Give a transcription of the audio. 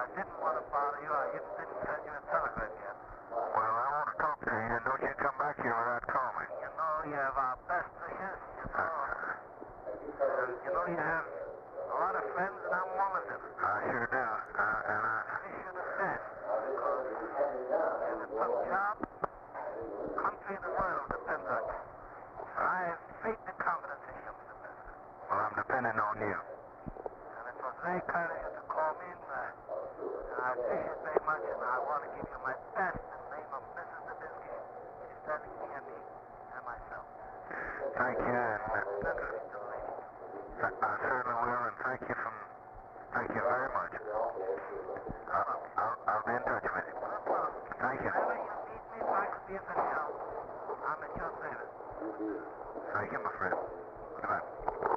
didn't want to bother you. I didn't send you a telegram yet. Well, I want to talk to you, and don't you come back here without calling. You know, you have our best wishes. You know, you have a lot of friends, and I'm one of them. I sure do. And I wish you the best, because there's a tough job. Country and the world depends on you. I have faith and confidence in you, Mr. President. Well, I'm depending on you. And it was very kind of you to call me, and I appreciate it very much, and I want to give you my best in the name of Mrs. Nabisky. She's standing near me and myself. Thank you, and Memories to the lady. I certainly will, and thank you very much. I'll be in touch with you. No problem. Thank you. Whenever you need me, if I could be of any help, I'm at your service. Thank you, my friend. Good night.